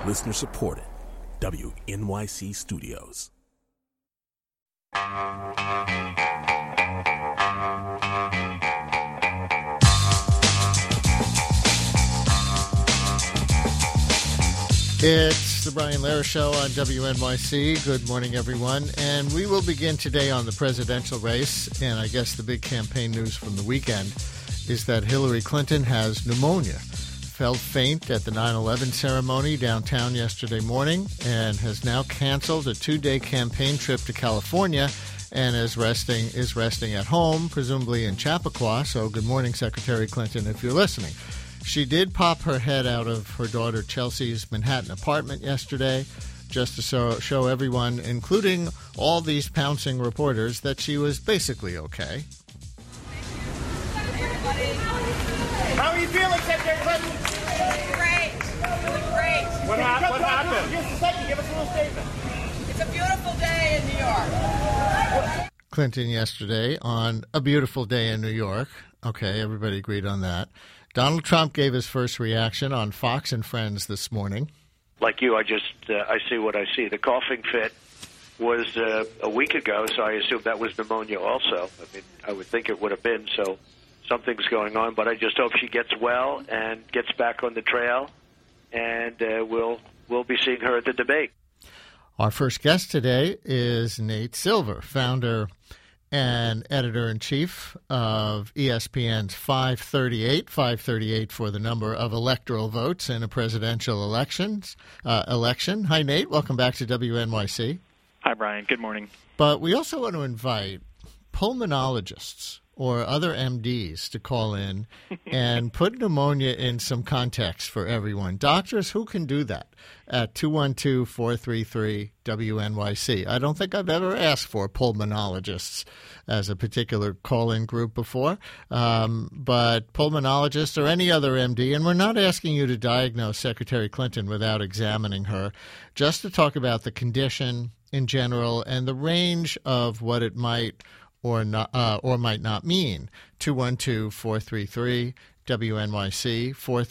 Listener supported. WNYC Studios. It's the Brian Lehrer Show on WNYC. Good morning, everyone. And we will begin today on the presidential race. And I guess the big campaign news from the weekend is that Hillary Clinton has pneumonia. Fell faint at the 9/11 ceremony downtown yesterday morning and has now canceled a 2-day campaign trip to California and is resting at home, presumably in Chappaqua. So good morning, Secretary Clinton, if you're listening. She did pop her head out of her daughter Chelsea's Manhattan apartment yesterday just to show everyone, including all these pouncing reporters, that she was basically okay. How are you feeling, Secretary Clinton? Great. Great. What happened? Just a second. Give us a little statement. It's a beautiful day in New York. Clinton yesterday on a beautiful day in New York. Okay, everybody agreed on that. Donald Trump gave his first reaction on Fox and Friends this morning. Like you, I see what I see. The coughing fit was a week ago, so I assume that was pneumonia also. I mean, I would think it would have been, so something's going on. But I just hope she gets well and gets back on the trail, and we'll be seeing her at the debate. Our first guest today is Nate Silver, founder and editor-in-chief of ESPN's 538 for the number of electoral votes in a presidential election. Hi, Nate. Welcome back to WNYC. Hi, Brian. Good morning. But we also want to invite pulmonologists or other MDs to call in and put pneumonia in some context for everyone. Doctors, who can do that? At 212-433-WNYC. I don't think I've ever asked for pulmonologists as a particular call-in group before, but pulmonologists or any other MD, and we're not asking you to diagnose Secretary Clinton without examining her, just to talk about the condition in general and the range of what it might or might not mean. 212-433-WNYC,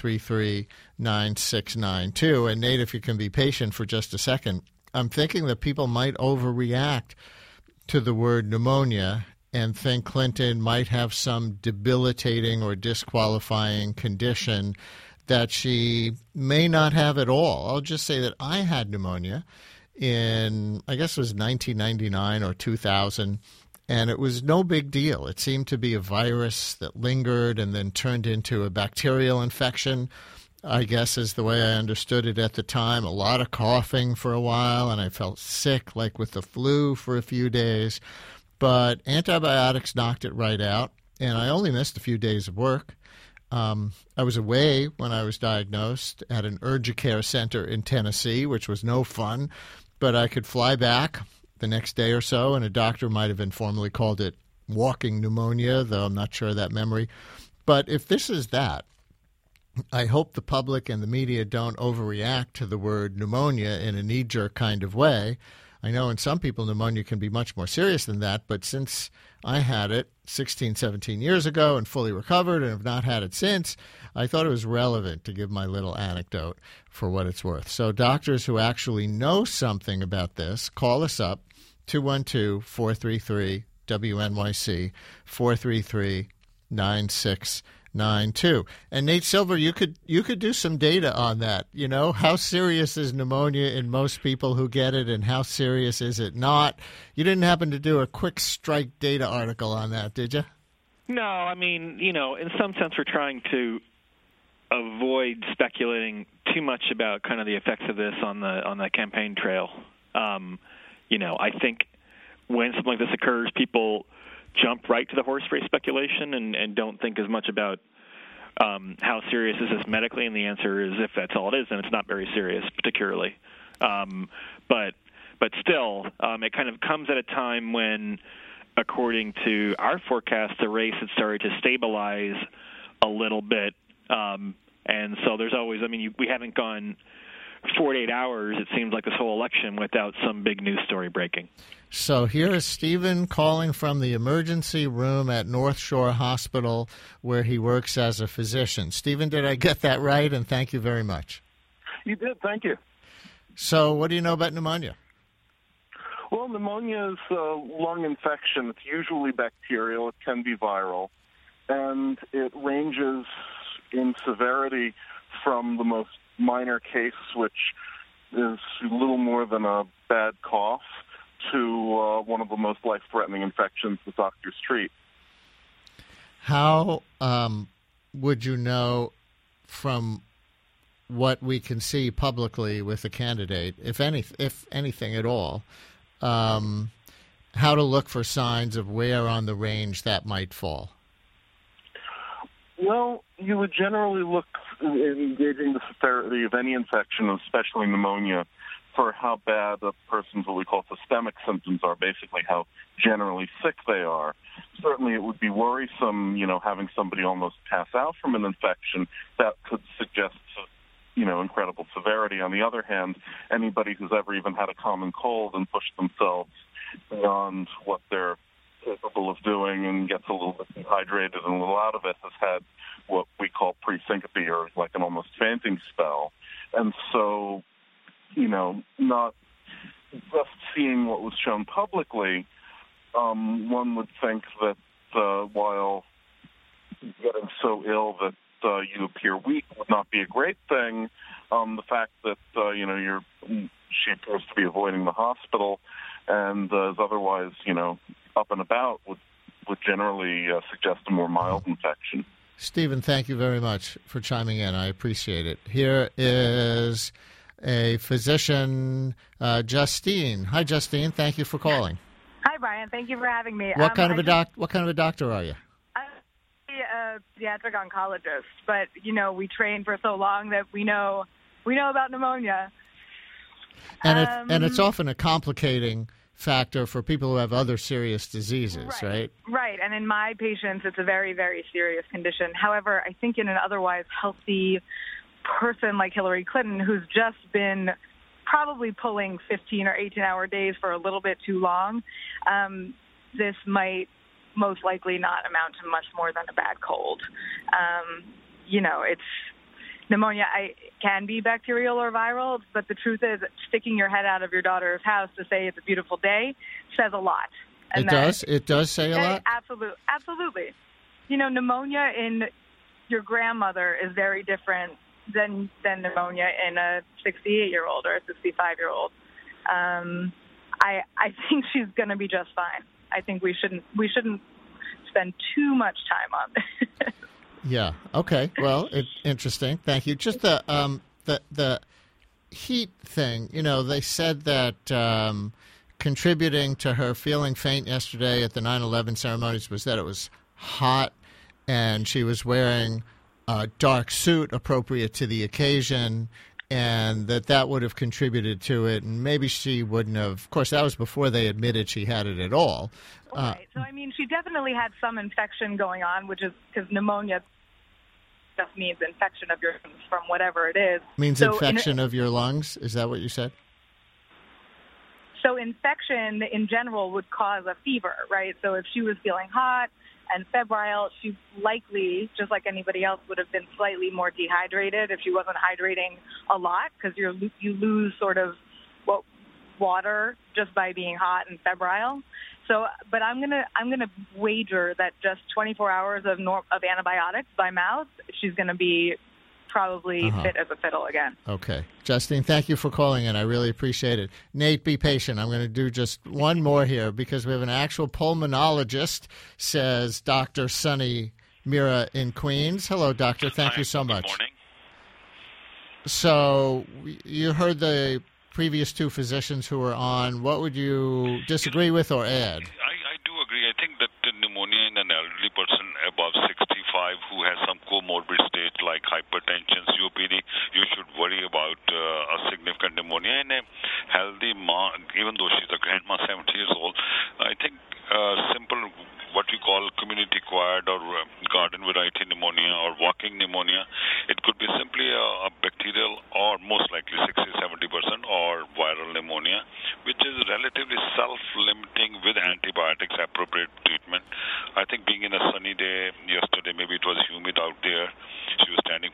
433-9692. And Nate, if you can be patient for just a second, I'm thinking that people might overreact to the word pneumonia and think Clinton might have some debilitating or disqualifying condition that she may not have at all. I'll just say that I had pneumonia in, I guess it was 1999 or 2000, and it was no big deal. It seemed to be a virus that lingered and then turned into a bacterial infection, I guess is the way I understood it at the time. A lot of coughing for a while, and I felt sick, like with the flu for a few days. But antibiotics knocked it right out, and I only missed a few days of work. I was away when I was diagnosed at an urgent care center in Tennessee, which was no fun, but I could fly back the next day or so, and a doctor might have informally called it walking pneumonia, though I'm not sure of that memory. But if this is that, I hope the public and the media don't overreact to the word pneumonia in a knee-jerk kind of way. I know in some people pneumonia can be much more serious than that, but since I had it 16, 17 years ago and fully recovered and have not had it since, I thought it was relevant to give my little anecdote for what it's worth. So doctors who actually know something about this, call us up, 212-433-WNYC, 433-9692. And Nate Silver, you could do some data on that. You know, how serious is pneumonia in most people who get it, and how serious is it not? You didn't happen to do a quick strike data article on that, did you? No, I mean, you know, in some sense we're trying to avoid speculating too much about kind of the effects of this on the campaign trail. You know, I think when something like this occurs, people jump right to the horse race speculation and don't think as much about how serious is this medically, and the answer is if that's all it is, then it's not very serious particularly. But still, it kind of comes at a time when, according to our forecast, the race had started to stabilize a little bit. And so there's always, I mean, we haven't gone 48 hours, it seems like, this whole election without some big news story breaking. So here is Stephen calling from the emergency room at North Shore Hospital where he works as a physician. Stephen, did I get that right? And thank you very much. You did. Thank you. So what do you know about pneumonia? Well, pneumonia is a lung infection. It's usually bacterial. It can be viral. And it ranges in severity from the most minor case, which is a little more than a bad cough, to one of the most life-threatening infections that doctors treat. How would you know from what we can see publicly with a candidate, if anything at all, how to look for signs of where on the range that might fall? Well, you would generally look in gauging the severity of any infection, especially pneumonia, for how bad a person's what we call systemic symptoms are, basically how generally sick they are. Certainly it would be worrisome, having somebody almost pass out from an infection. That could suggest, incredible severity. On the other hand, anybody who's ever even had a common cold and pushed themselves beyond what they're capable of doing and gets a little bit dehydrated and a little out of it has had what we call pre-syncope, or like an almost fainting spell. And so, not just seeing what was shown publicly, one would think that while getting so ill that you appear weak would not be a great thing, the fact that, she appears to be avoiding the hospital and is otherwise, up and about would generally suggest a more mild infection. Stephen, thank you very much for chiming in. I appreciate it. Here is a physician, Justine. Hi, Justine. Thank you for calling. Hi, Brian. Thank you for having me. What kind of a doctor are you? I'm a pediatric oncologist, but we trained for so long that we know about pneumonia. And it's often a complicating factor for people who have other serious diseases, right? Right. And in my patients, it's a very, very serious condition. However, I think in an otherwise healthy person like Hillary Clinton, who's just been probably pulling 15 or 18-hour days for a little bit too long, this might most likely not amount to much more than a bad cold. It's pneumonia can be bacterial or viral, but the truth is sticking your head out of your daughter's house to say it's a beautiful day says a lot. And It does say a lot? Absolutely. Pneumonia in your grandmother is very different than pneumonia in a 68-year-old or a 65-year-old. I think she's going to be just fine. I think we shouldn't spend too much time on this. Yeah. Okay. Well, interesting. Thank you. Just the heat thing. They said that contributing to her feeling faint yesterday at the 9/11 ceremonies was that it was hot, and she was wearing a dark suit appropriate to the occasion, and that would have contributed to it. And maybe she wouldn't have. Of course, that was before they admitted she had it at all. Right. So, she definitely had some infection going on, which is because pneumonia just means infection of your lungs from whatever it is. Means infection of your lungs? Is that what you said? So infection in general would cause a fever, right? So if she was feeling hot and febrile, she likely, just like anybody else, would have been slightly more dehydrated if she wasn't hydrating a lot, because you lose sort of water just by being hot and febrile. So, but I'm gonna wager that just 24 hours of antibiotics by mouth, she's gonna be probably fit as a fiddle again. Okay, Justine, thank you for calling in. I really appreciate it. Nate, be patient. I'm going to do just one more here because we have an actual pulmonologist. Says Dr. Sunny Mira in Queens. Hello, doctor. Thank you so much. Good morning. So you heard the previous two physicians who were on. What would you disagree with or add? I do agree. I think that pneumonia in an elderly person above 65 who has some comorbid state like hypertension, COPD, you should worry about a significant pneumonia. In a healthy mom, even though she's a grandma, 70 years old, I think simple what we call community-acquired or garden variety pneumonia or walking pneumonia, it could be simply a bacterial or most likely 60-70% or viral pneumonia, which is relatively self-limiting with antibiotics appropriate treatment. I think being in a sunny day yesterday, maybe it was humid out there, she was standing for a while,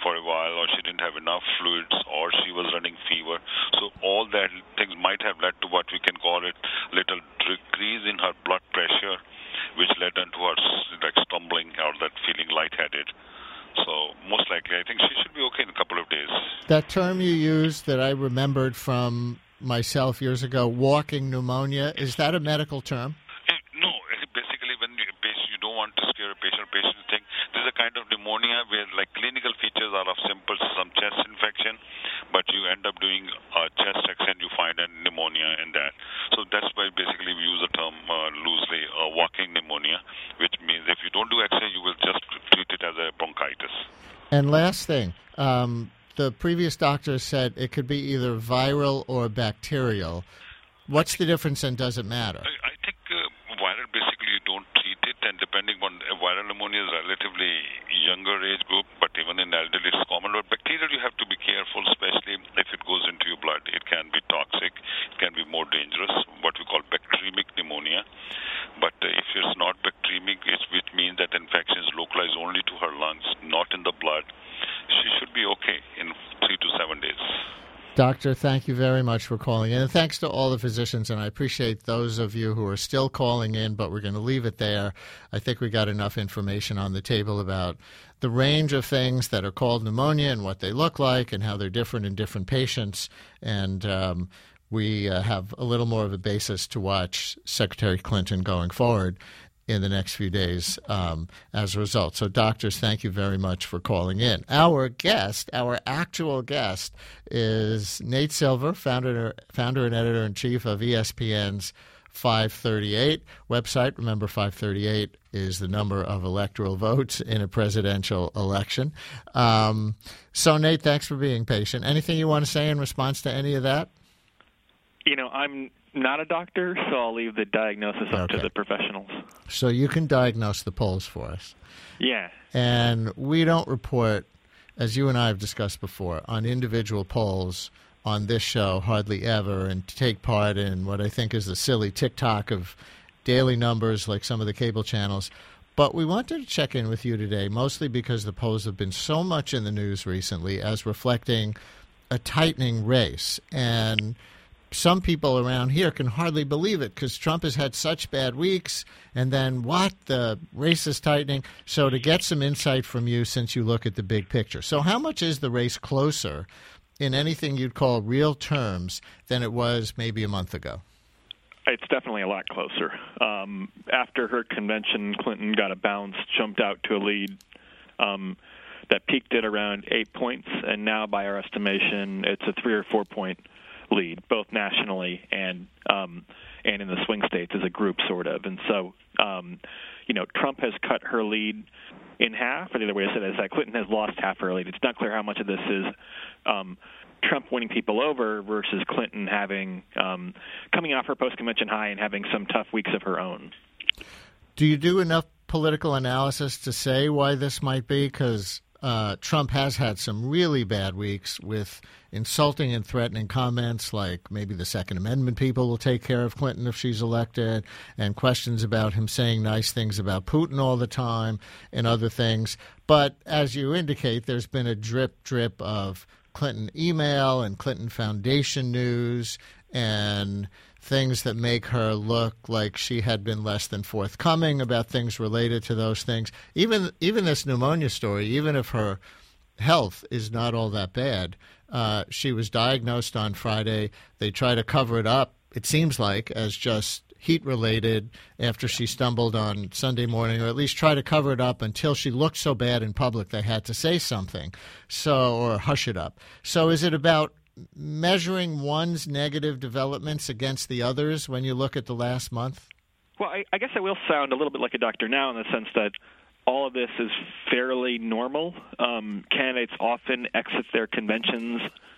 while, or she didn't have enough fluids, or she was running fever. So all that things might have led to what we can call it little decrease in her blood pressure, which led into her like stumbling or that feeling lightheaded. So most likely, I think she should be okay in a couple of days. That term you used that I remembered from myself years ago, walking pneumonia, is that a medical term? No, basically when you don't want to scare a patient think this is a kind of pneumonia where like clinical features are of simple some chest infection, but you end up doing a chest X-ray and you find a pneumonia in that. So that's why basically we use the term loosely, walking pneumonia, which means if you don't do X-ray, you will just treat it as a bronchitis. And last thing, the previous doctor said it could be either viral or bacterial. What's the difference, and does it matter? I think viral, basically, you don't treat it, and depending on viral pneumonia is relatively younger age group, but even in elderly it's common. But bacterial, you have to be careful, especially if it goes into your blood. It can be toxic. It can be more dangerous, what we call bacteremic pneumonia. But if it's not bacteremic, which means that infection is localized only to her lungs, not in the blood, she should be okay in 3 to 7 days. Doctor, thank you very much for calling in. And thanks to all the physicians, and I appreciate those of you who are still calling in, but we're going to leave it there. I think we got enough information on the table about the range of things that are called pneumonia and what they look like and how they're different in different patients. And we have a little more of a basis to watch Secretary Clinton going forward in the next few days as a result. So, doctors, thank you very much for calling in. Our guest, our actual guest, is Nate Silver, founder and editor-in-chief of ESPN's 538 website. Remember, 538 is the number of electoral votes in a presidential election. So, Nate, thanks for being patient. Anything you want to say in response to any of that? I'm not a doctor, so I'll leave the diagnosis up to the professionals. So you can diagnose the polls for us. Yeah. And we don't report, as you and I have discussed before, on individual polls on this show hardly ever, and take part in what I think is the silly TikTok of daily numbers like some of the cable channels. But we wanted to check in with you today, mostly because the polls have been so much in the news recently as reflecting a tightening race. And some people around here can hardly believe it because Trump has had such bad weeks, and then the race is tightening. So to get some insight from you, since you look at the big picture. So how much is the race closer in anything you'd call real terms than it was maybe a month ago? It's definitely a lot closer. After her convention, Clinton got a bounce, jumped out to a lead that peaked at around 8 points, and now by our estimation, it's a 3 or 4 point lead, both nationally and in the swing states as a group, sort of. And so, Trump has cut her lead in half, or the other way to say that is that Clinton has lost half her lead. It's not clear how much of this is Trump winning people over versus Clinton having coming off her post-convention high and having some tough weeks of her own. Do you do enough political analysis to say why this might be? Because Trump has had some really bad weeks with insulting and threatening comments like maybe the Second Amendment people will take care of Clinton if she's elected, and questions about him saying nice things about Putin all the time and other things. But as you indicate, there's been a drip of Clinton email and Clinton Foundation news and things that make her look like she had been less than forthcoming about things related to those things. Even this pneumonia story, even if her health is not all that bad, she was diagnosed on Friday. They try to cover it up, it seems like, as just heat-related after she stumbled on Sunday morning, or at least try to cover it up until she looked so bad in public they had to say something, or hush it up. So is it about measuring one's negative developments against the others when you look at the last month? Well, I guess I will sound a little bit like a doctor now in the sense that all of this is fairly normal. Candidates often exit their conventions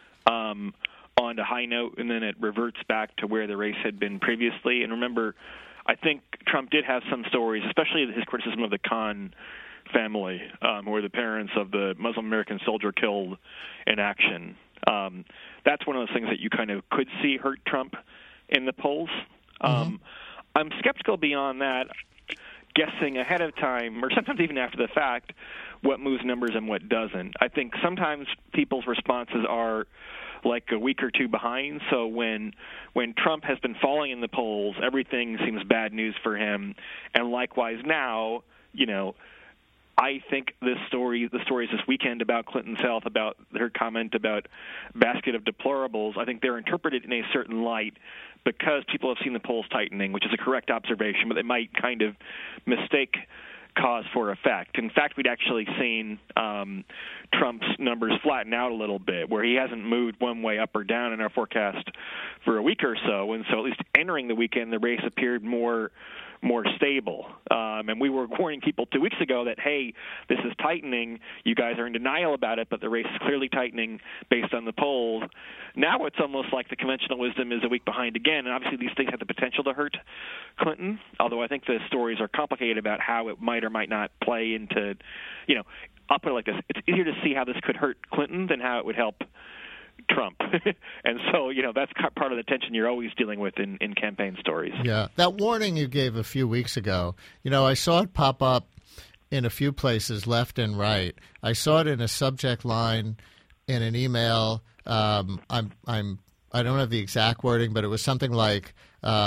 on a high note, and then it reverts back to where the race had been previously. And remember, I think Trump did have some stories, especially his criticism of the Khan family, who were the parents of the Muslim American soldier killed in action. That's one of those things that you kind of could see hurt Trump in the polls. I'm skeptical beyond that, guessing ahead of time, or sometimes even after the fact, what moves numbers and what doesn't. I think sometimes people's responses are like a week or two behind. So when Trump has been falling in the polls, everything seems bad news for him. And likewise now, I think the stories this weekend about Clinton's health, about her comment about basket of deplorables, I think they're interpreted in a certain light because people have seen the polls tightening, which is a correct observation, but they might kind of mistake cause for effect. In fact, we'd actually seen Trump's numbers flatten out a little bit, where he hasn't moved one way up or down in our forecast for a week or so. And so at least entering the weekend, the race appeared more stable. And we were warning people 2 weeks ago that, hey, this is tightening. You guys are in denial about it, but the race is clearly tightening based on the polls. Now it's almost like the conventional wisdom is a week behind again. And obviously these things have the potential to hurt Clinton, although I think the stories are complicated about how it might or might not play into, I'll put it like this. It's easier to see how this could hurt Clinton than how it would help Trump. And so, that's part of the tension you're always dealing with in campaign stories. Yeah. That warning you gave a few weeks ago, I saw it pop up in a few places left and right. I saw it in a subject line in an email. I don't have the exact wording, but it was something like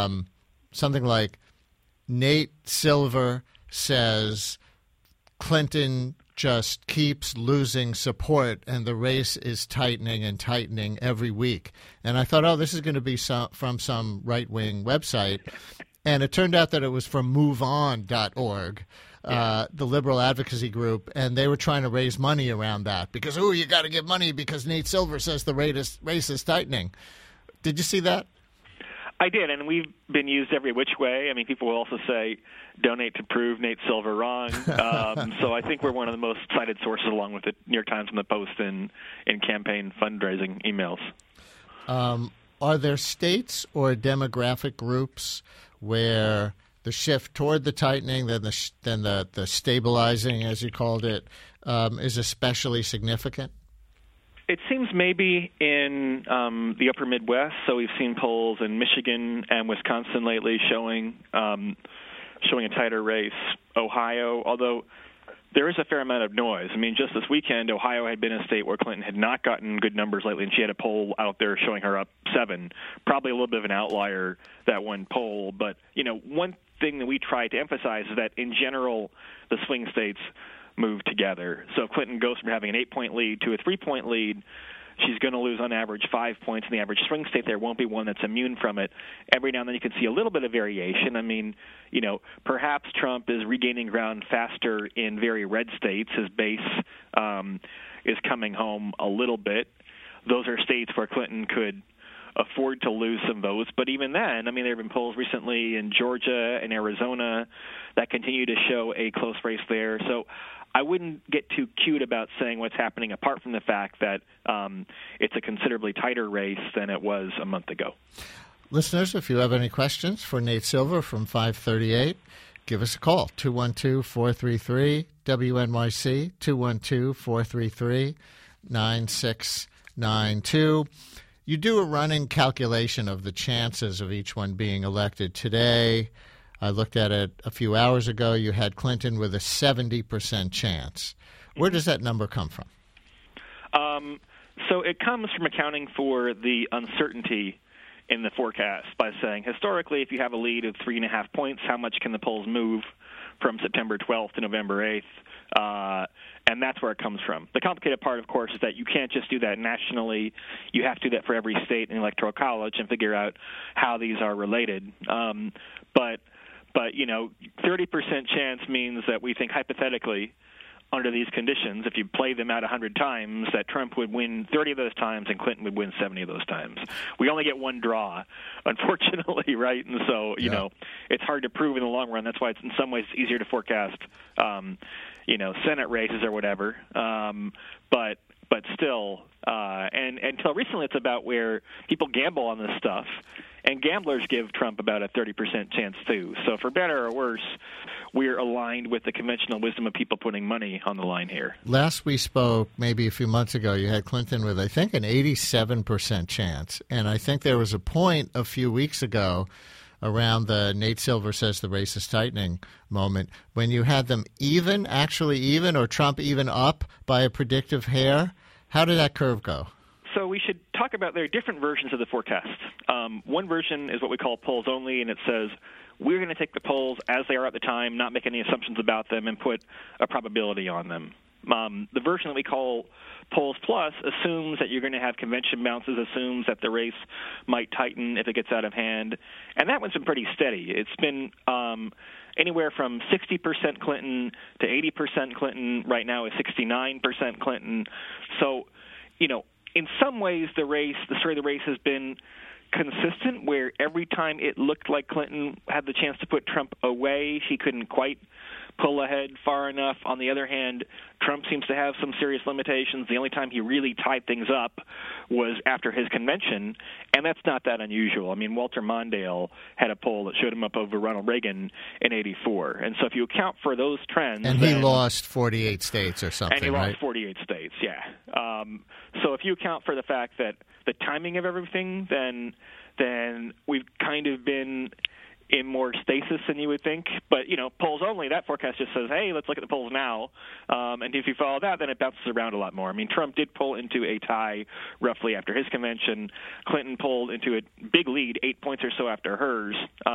Nate Silver says Clinton just keeps losing support, and the race is tightening and tightening every week. And I thought, this is going to be from some right-wing website. And it turned out that it was from MoveOn.org, the liberal advocacy group, and they were trying to raise money around that because, you got to give money because Nate Silver says the race is tightening. Did you see that? I did, and we've been used every which way. I mean, people will also say, donate to prove Nate Silver wrong. So I think we're one of the most cited sources, along with the New York Times and the Post, in campaign fundraising emails. Are there states or demographic groups where the shift toward the tightening, then the stabilizing, as you called it, is especially significant? It seems maybe in the upper Midwest. So we've seen polls in Michigan and Wisconsin lately showing a tighter race. Ohio, although there is a fair amount of noise. I mean, just this weekend, Ohio had been a state where Clinton had not gotten good numbers lately, and she had a poll out there showing her up 7. Probably a little bit of an outlier, that one poll. But, one thing that we try to emphasize is that, in general, the swing states move together. So if Clinton goes from having an 8-point lead to a 3-point lead, she's going to lose on average 5 points in the average swing state. There won't be one that's immune from it. Every now and then you can see a little bit of variation. I mean, perhaps Trump is regaining ground faster in very red states. His base is coming home a little bit. Those are states where Clinton could afford to lose some votes. But even then, I mean, there have been polls recently in Georgia and Arizona that continue to show a close race there. So I wouldn't get too cute about saying what's happening, apart from the fact that it's a considerably tighter race than it was a month ago. Listeners, if you have any questions for Nate Silver from 538, give us a call, 212-433-WNYC, 212-433-9692. You do a running calculation of the chances of each one being elected today. I looked at it a few hours ago. You had Clinton with a 70% chance. Where does that number come from? So it comes from accounting for the uncertainty in the forecast by saying, historically, if you have a lead of 3.5 points, how much can the polls move from September 12th to November 8th? And that's where it comes from. The complicated part, of course, is that you can't just do that nationally. You have to do that for every state in the Electoral College and figure out how these are related. But 30% chance means that we think hypothetically, under these conditions, if you play them out 100 times, that Trump would win 30 of those times and Clinton would win 70 of those times. We only get one draw, unfortunately, right? And so, it's hard to prove in the long run. That's why it's in some ways easier to forecast, Senate races or whatever. But still, and until recently, it's about where people gamble on this stuff. And gamblers give Trump about a 30% chance, too. So for better or worse, we're aligned with the conventional wisdom of people putting money on the line here. Last we spoke, maybe a few months ago, you had Clinton with, I think, an 87% chance. And I think there was a point a few weeks ago around the Nate Silver says the race is tightening moment, when you had them actually even, or Trump even up by a predictive hair, how did that curve go? So we should talk about there are different versions of the forecast. One version is what we call polls only, and it says we're going to take the polls as they are at the time, not make any assumptions about them, and put a probability on them. The version that we call Polls Plus assumes that you're going to have convention bounces, assumes that the race might tighten if it gets out of hand, and that one's been pretty steady. It's been anywhere from 60% Clinton to 80% Clinton. Right now is 69% Clinton. So, in some ways the story of the race has been consistent, where every time it looked like Clinton had the chance to put Trump away, she couldn't quite pull ahead far enough. On the other hand, Trump seems to have some serious limitations. The only time he really tied things up was after his convention, and that's not that unusual. I mean, Walter Mondale had a poll that showed him up over Ronald Reagan in '84. And so if you account for those trends... And he lost 48 states or something, right? And he right? lost 48 states, yeah. So if you account for the fact that the timing of everything, then we've kind of been in more stasis than you would think. But, polls only, that forecast just says, hey, let's look at the polls now. And if you follow that, then it bounces around a lot more. I mean, Trump did pull into a tie roughly after his convention. Clinton pulled into a big lead, 8 points or so after hers.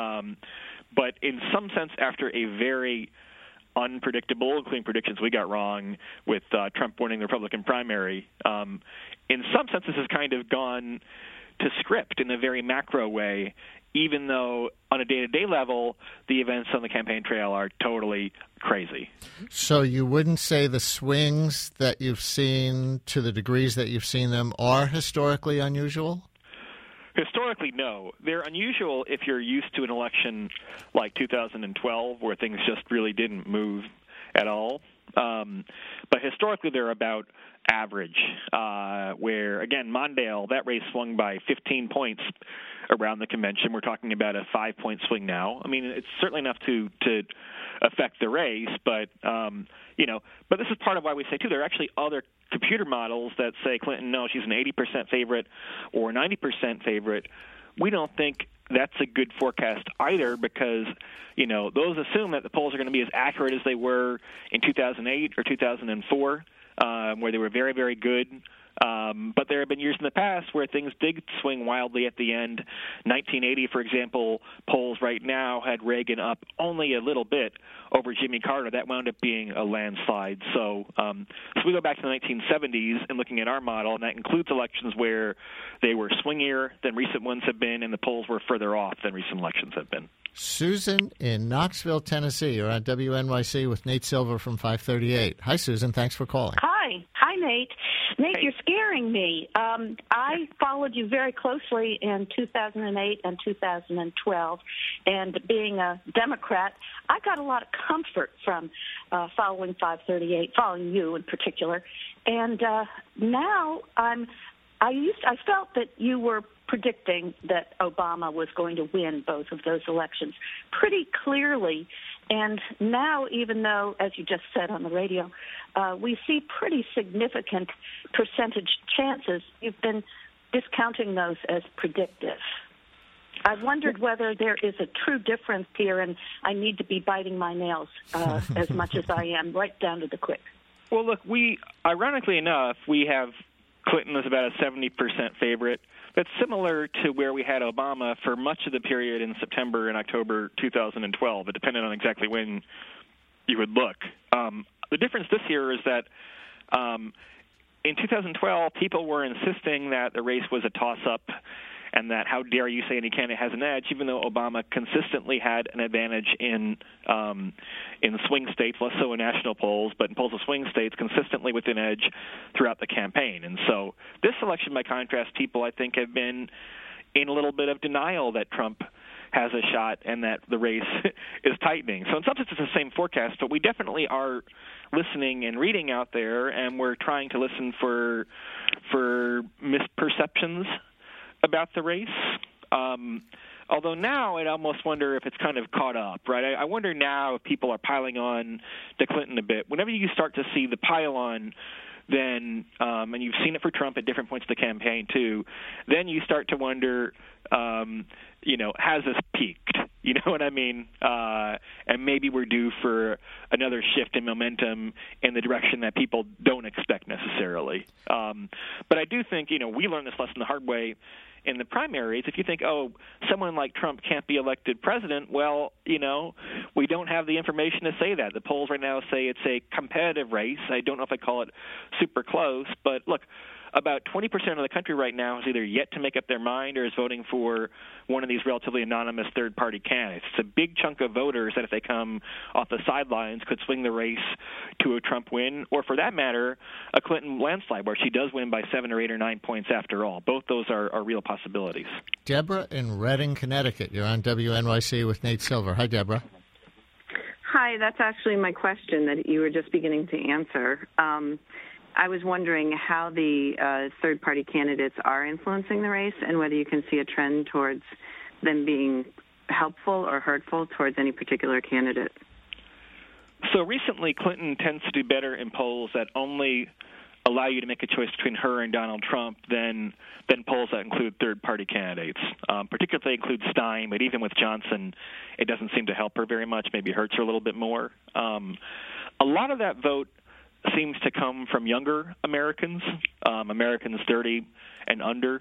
But in some sense, after a very unpredictable, including predictions we got wrong with Trump winning the Republican primary, in some sense this has kind of gone to script in a very macro way, even though on a day-to-day level, the events on the campaign trail are totally crazy. So you wouldn't say the swings that you've seen, to the degrees that you've seen them, are historically unusual? Historically, no. They're unusual if you're used to an election like 2012, where things just really didn't move at all. But historically, they're about average, where, again, Mondale, that race swung by 15 points around the convention. We're talking about a 5-point swing now. I mean, it's certainly enough to affect the race, but, but this is part of why we say, too, there are actually other computer models that say Clinton, no, she's an 80% favorite or 90% favorite. We don't think that's a good forecast either, because, those assume that the polls are going to be as accurate as they were in 2008 or 2004, where they were very, very good. But there have been years in the past where things did swing wildly at the end. 1980, for example, polls right now had Reagan up only a little bit over Jimmy Carter. That wound up being a landslide. So we go back to the 1970s and looking at our model, and that includes elections where they were swingier than recent ones have been, and the polls were further off than recent elections have been. Susan in Knoxville, Tennessee. You're on WNYC with Nate Silver from 538. Hi, Susan. Thanks for calling. Hi, Nate. Nate, you're scaring me. I followed you very closely in 2008 and 2012, and being a Democrat, I got a lot of comfort from following 538, following you in particular. And now I felt that you were predicting that Obama was going to win both of those elections pretty clearly. And now, even though, as you just said on the radio, we see pretty significant percentage chances, you've been discounting those as predictive. I wondered whether there is a true difference here, and I need to be biting my nails as much as I am, right down to the quick. Well, look, ironically enough, we have Clinton as about a 70% favorite. That's similar to where we had Obama for much of the period in September and October 2012. It depended on exactly when you would look. The difference this year is that in 2012, people were insisting that the race was a toss-up and that how dare you say any candidate has an edge, even though Obama consistently had an advantage in swing states, less so in national polls, but in polls of swing states, consistently with an edge throughout the campaign. And so this election, by contrast, people, I think, have been in a little bit of denial that Trump has a shot and that the race is tightening. So in some sense, it's the same forecast, but we definitely are listening and reading out there, and we're trying to listen for misperceptions about the race. Although now I'd almost wonder if it's kind of caught up, right? I wonder now if people are piling on to Clinton a bit. Whenever you start to see the pile on then, and you've seen it for Trump at different points of the campaign too, then you start to wonder, has this peaked? You know what I mean? And maybe we're due for another shift in momentum in the direction that people don't expect necessarily. But I do think, we learned this lesson the hard way in the primaries. If you think, someone like Trump can't be elected president, well, we don't have the information to say that. The polls right now say it's a competitive race. I don't know if I call it super close, but look, about 20% of the country right now is either yet to make up their mind or is voting for one of these relatively anonymous third-party candidates. It's a big chunk of voters that if they come off the sidelines could swing the race to a Trump win, or for that matter, a Clinton landslide where she does win by 7 or 8 or 9 points after all. Both those are real possibilities. Deborah in Redding, Connecticut. You're on WNYC with Nate Silver. Hi, Deborah. Hi, that's actually my question that you were just beginning to answer. I was wondering how the third-party candidates are influencing the race and whether you can see a trend towards them being helpful or hurtful towards any particular candidate. So recently, Clinton tends to do better in polls that only allow you to make a choice between her and Donald Trump than polls that include third-party candidates. Particularly if they include Stein, but even with Johnson, it doesn't seem to help her very much, maybe hurts her a little bit more. A lot of that vote seems to come from younger Americans, Americans 30 and under,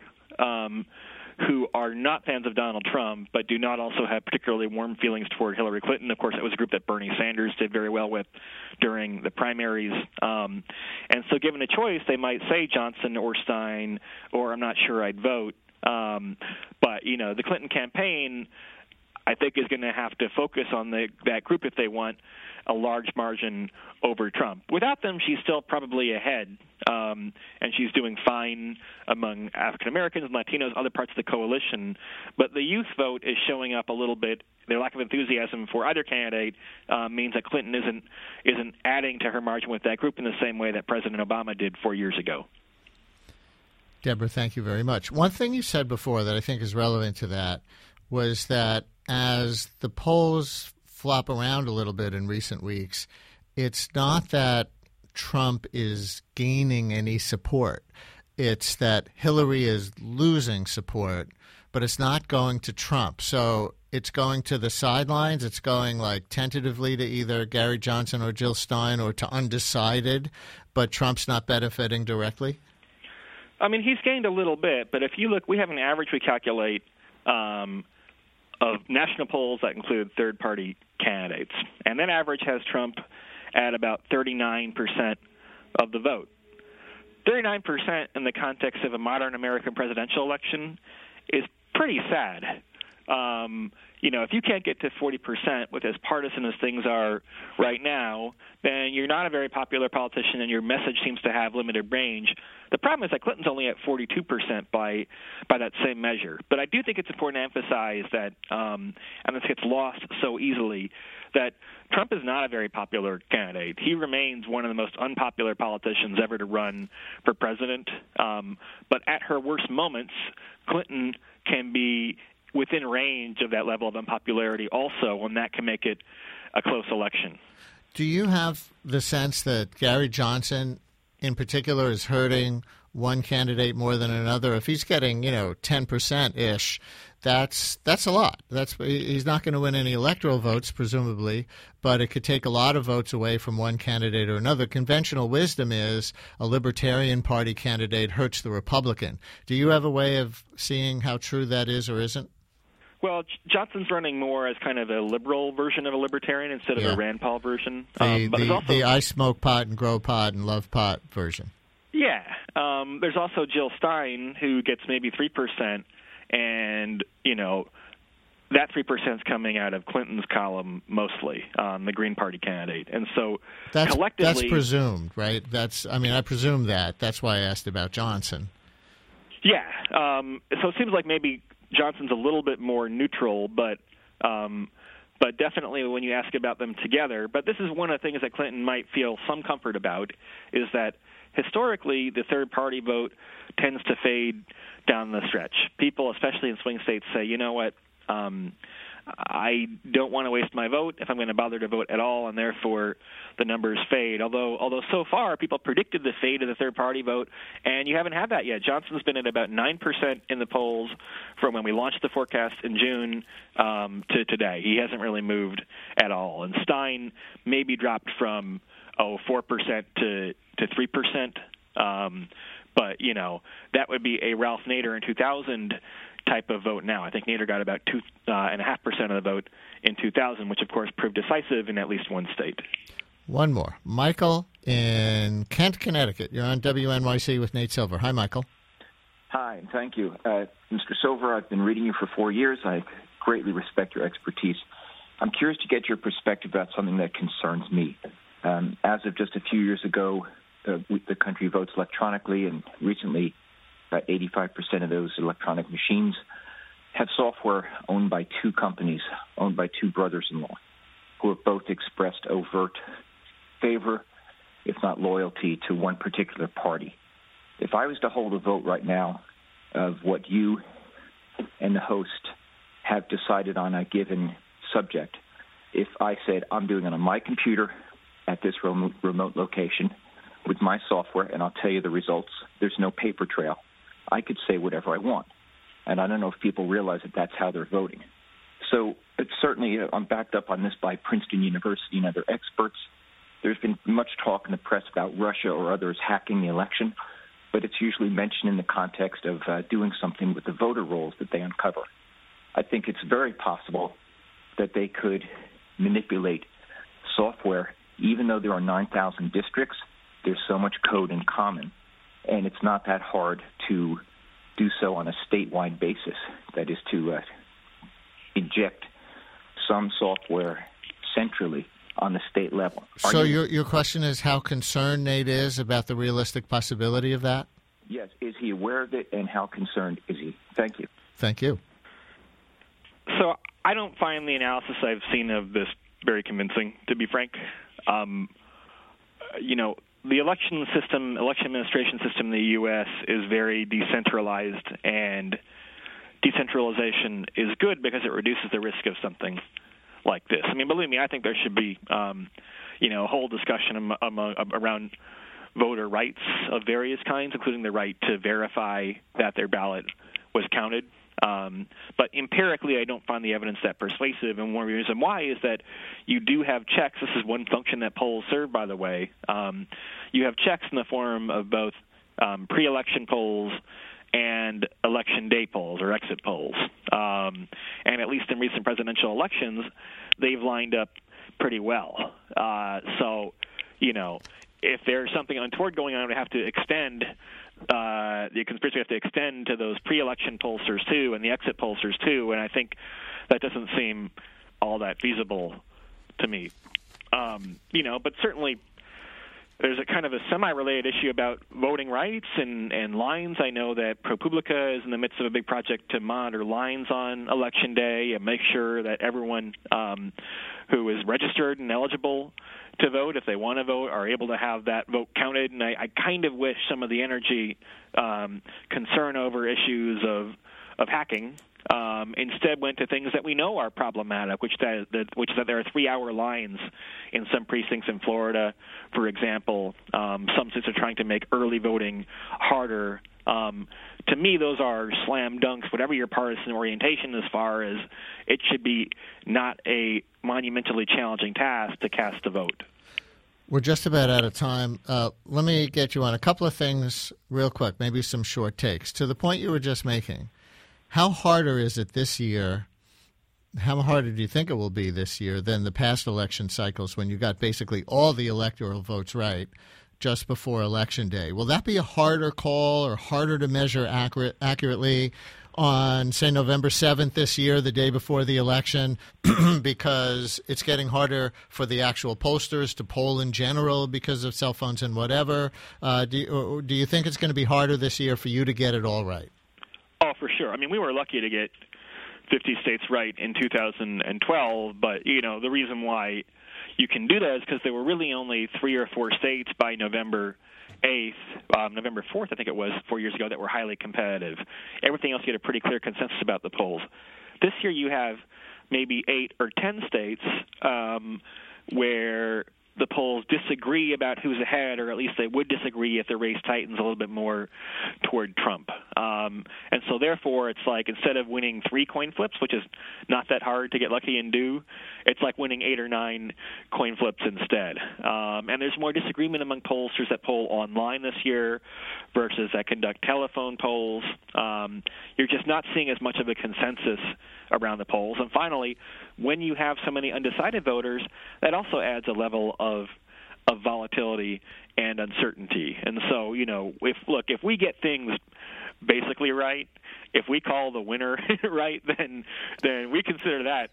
who are not fans of Donald Trump, but do not also have particularly warm feelings toward Hillary Clinton. Of course, that was a group that Bernie Sanders did very well with during the primaries. And so given a choice, they might say Johnson or Stein, or I'm not sure I'd vote. But, the Clinton campaign, I think, is going to have to focus on that group if they want a large margin over Trump. Without them, she's still probably ahead, and she's doing fine among African Americans, Latinos, other parts of the coalition. But the youth vote is showing up a little bit. Their lack of enthusiasm for either candidate means that Clinton isn't adding to her margin with that group in the same way that President Obama did 4 years ago. Deborah, thank you very much. One thing you said before that I think is relevant to that was that as the polls flop around a little bit in recent weeks, it's not that Trump is gaining any support. It's that Hillary is losing support, but it's not going to Trump. So it's going to the sidelines. It's going like tentatively to either Gary Johnson or Jill Stein or to undecided, but Trump's not benefiting directly? I mean, he's gained a little bit, but if you look, we have an average we calculate of national polls that include third-party candidates. And that average has Trump at about 39% of the vote. 39% in the context of a modern American presidential election is pretty sad. If you can't get to 40% with as partisan as things are right now, then you're not a very popular politician and your message seems to have limited range. The problem is that Clinton's only at 42% by that same measure. But I do think it's important to emphasize that, and this gets lost so easily, that Trump is not a very popular candidate. He remains one of the most unpopular politicians ever to run for president. But at her worst moments, Clinton can be within range of that level of unpopularity also, and that can make it a close election. Do you have the sense that Gary Johnson in particular is hurting one candidate more than another? If he's getting, 10%-ish, that's a lot. He's not going to win any electoral votes, presumably, but it could take a lot of votes away from one candidate or another. Conventional wisdom is a Libertarian Party candidate hurts the Republican. Do you have a way of seeing how true that is or isn't? Well, Johnson's running more as kind of a liberal version of a libertarian instead of a Rand Paul version. The I smoke pot and grow pot and love pot version. Yeah. There's also Jill Stein, who gets maybe 3%, and, that 3% is coming out of Clinton's column mostly, the Green Party candidate. And so collectively... That's presumed, right? I presume that. That's why I asked about Johnson. Yeah. So it seems like maybe Johnson's a little bit more neutral, but definitely when you ask about them together. But this is one of the things that Clinton might feel some comfort about, is that historically the third-party vote tends to fade down the stretch. People, especially in swing states, say, you know what, I don't want to waste my vote if I'm going to bother to vote at all, and therefore the numbers fade. Although so far people predicted the fade of the third-party vote, and you haven't had that yet. Johnson's been at about 9% in the polls from when we launched the forecast in June to today. He hasn't really moved at all. And Stein maybe dropped from 4% to 3%. But, that would be a Ralph Nader in 2000 type of vote now. I think Nader got about 2.5% of the vote in 2000, which, of course, proved decisive in at least one state. One more. Michael in Kent, Connecticut. You're on WNYC with Nate Silver. Hi, Michael. Hi, thank you. Mr. Silver, I've been reading you for 4 years. I greatly respect your expertise. I'm curious to get your perspective about something that concerns me. As of just a few years ago, the country votes electronically, and recently about 85% of those electronic machines have software owned by two companies, owned by two brothers-in-law, who have both expressed overt favor, if not loyalty, to one particular party. If I was to hold a vote right now of what you and the host have decided on a given subject, if I said I'm doing it on my computer at this remote location with my software, and I'll tell you the results, there's no paper trail. I could say whatever I want. And I don't know if people realize that that's how they're voting. So it's certainly, I'm backed up on this by Princeton University and other experts. There's been much talk in the press about Russia or others hacking the election, but it's usually mentioned in the context of doing something with the voter rolls that they uncover. I think it's very possible that they could manipulate software, even though there are 9,000 districts. There's so much code in common, and it's not that hard to do so on a statewide basis. That is to inject some software centrally on the state level. So your question is how concerned Nate is about the realistic possibility of that? Yes. Is he aware of it, and how concerned is he? Thank you. Thank you. So I don't find the analysis I've seen of this very convincing, to be frank. The election administration system in the U.S. is very decentralized, and decentralization is good because it reduces the risk of something like this. I mean, believe me, I think there should be, a whole discussion around voter rights of various kinds, including the right to verify that their ballot was counted. But empirically, I don't find the evidence that persuasive, and one reason why is that you do have checks. This is one function that polls serve, by the way. You have checks in the form of both pre-election polls and election day polls or exit polls. And at least in recent presidential elections, they've lined up pretty well. If there's something untoward going on, we have to extend the conspiracy. We have to extend to those pre-election pollsters too, and the exit pollsters too. And I think that doesn't seem all that feasible to me. But certainly there's a kind of a semi-related issue about voting rights and lines. I know that ProPublica is in the midst of a big project to monitor lines on Election Day and make sure that everyone who is registered and eligible to vote, if they want to vote, are able to have that vote counted. And I kind of wish some of the energy, concern over issues of hacking instead went to things that we know are problematic, which is that there are 3-hour lines in some precincts in Florida, for example. Some states are trying to make early voting harder. To me, those are slam dunks, whatever your partisan orientation as far as it should be not a monumentally challenging task to cast a vote. We're just about out of time. Let me get you on a couple of things real quick, maybe some short takes. To the point you were just making, how harder is it this year, how harder do you think it will be this year than the past election cycles when you got basically all the electoral votes right just before Election Day? Will that be a harder call or harder to measure accurately on, say, November 7th this year, the day before the election, because it's getting harder for the actual pollsters to poll in general because of cell phones and whatever? Do you think it's going to be harder this year for you to get it all right? Oh, for sure. I mean, we were lucky to get 50 states right in 2012, but, the reason why you can do that is because there were really only 3 or 4 states by November 8th, November 4th, I think it was, 4 years ago, that were highly competitive. Everything else, you had a pretty clear consensus about the polls. This year you have maybe 8 or 10 states where the polls disagree about who's ahead, or at least they would disagree if the race tightens a little bit more toward Trump. And so therefore, it's like instead of winning 3 coin flips, which is not that hard to get lucky and do, it's like winning 8 or 9 coin flips instead. And there's more disagreement among pollsters that poll online this year versus that conduct telephone polls. You're just not seeing as much of a consensus around the polls. And finally, when you have so many undecided voters, that also adds a level of volatility and uncertainty. And so, if we get things basically right, if we call the winner right, then we consider that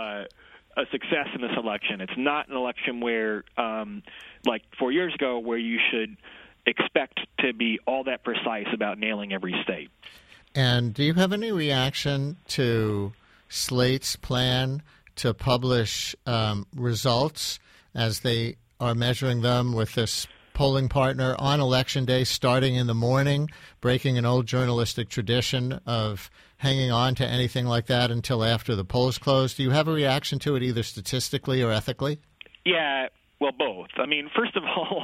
a success in this election. It's not an election where, like 4 years ago, where you should expect to be all that precise about nailing every state. And do you have any reaction to Slate's plan to publish results as they are measuring them with this polling partner on Election Day starting in the morning, breaking an old journalistic tradition of hanging on to anything like that until after the polls close? Do you have a reaction to it either statistically or ethically? Yeah, well, both. I mean, first of all,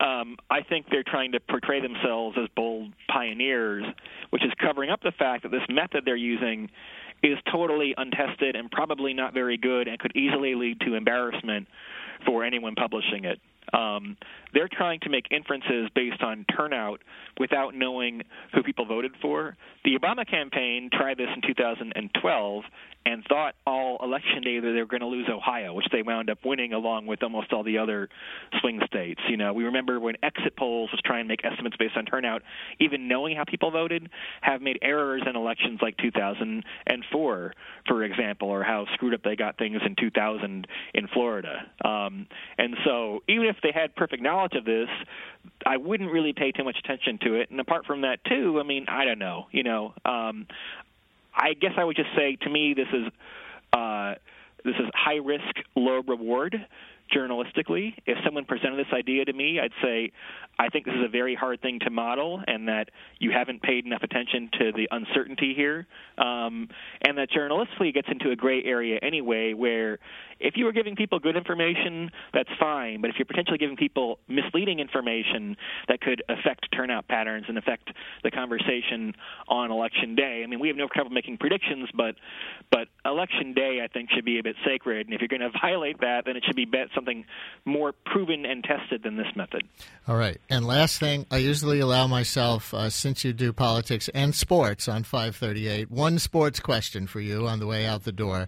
I think they're trying to portray themselves as bold pioneers, which is covering up the fact that this method they're using is totally untested and probably not very good and could easily lead to embarrassment for anyone publishing it. They're trying to make inferences based on turnout without knowing who people voted for. The Obama campaign tried this in 2012 and thought all election day that they were going to lose Ohio, which they wound up winning along with almost all the other swing states. We remember when exit polls was trying to make estimates based on turnout, even knowing how people voted, have made errors in elections like 2004, for example, or how screwed up they got things in 2000 in Florida. And so even if they had perfect knowledge of this, I wouldn't really pay too much attention to it. And apart from that, too, I mean, I don't know. I guess I would just say, to me, this is high risk, low reward journalistically. If someone presented this idea to me, I'd say, I think this is a very hard thing to model and that you haven't paid enough attention to the uncertainty here. And that journalistically it gets into a gray area anyway, where if you were giving people good information, that's fine. But if you're potentially giving people misleading information that could affect turnout patterns and affect the conversation on Election Day, I mean, we have no trouble making predictions, but Election Day, I think, should be a bit sacred. And if you're going to violate that, then it should be something more proven and tested than this method. All right. And last thing, I usually allow myself, since you do politics and sports on 538, one sports question for you on the way out the door.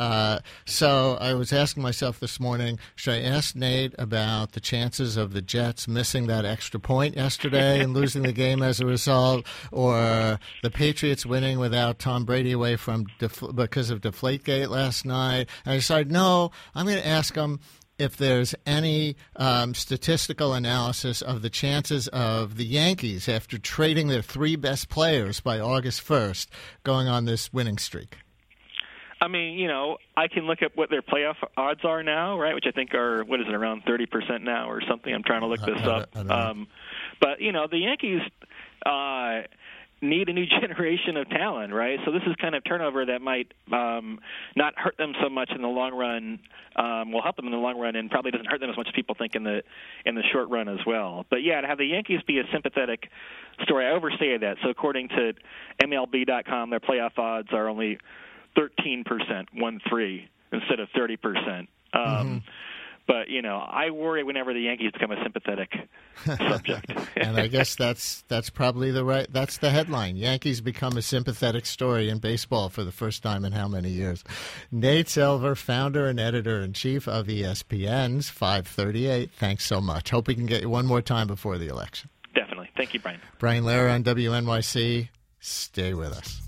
So I was asking myself this morning, should I ask Nate about the chances of the Jets missing that extra point yesterday and losing the game as a result, or the Patriots winning without Tom Brady away from because of Deflategate last night? And I decided, no, I'm going to ask him if there's any statistical analysis of the chances of the Yankees, after trading their 3 best players by August 1st, going on this winning streak. I mean, I can look at what their playoff odds are now, right, which I think are, around 30% now or something. I'm trying to look this up. But, the Yankees need a new generation of talent, right? So this is kind of turnover that might not hurt them so much in the long run, will help them in the long run, and probably doesn't hurt them as much as people think in the short run as well. But yeah, to have the Yankees be a sympathetic story, I overstated that. So according to MLB.com, their playoff odds are only 13%, 1-3, instead of 30%. But, I worry whenever the Yankees become a sympathetic subject. And I guess that's probably that's the headline. Yankees become a sympathetic story in baseball for the first time in how many years? Nate Silver, founder and editor-in-chief of ESPN's 538. Thanks so much. Hope we can get you one more time before the election. Definitely. Thank you, Brian. Brian Lehrer on WNYC. Stay with us.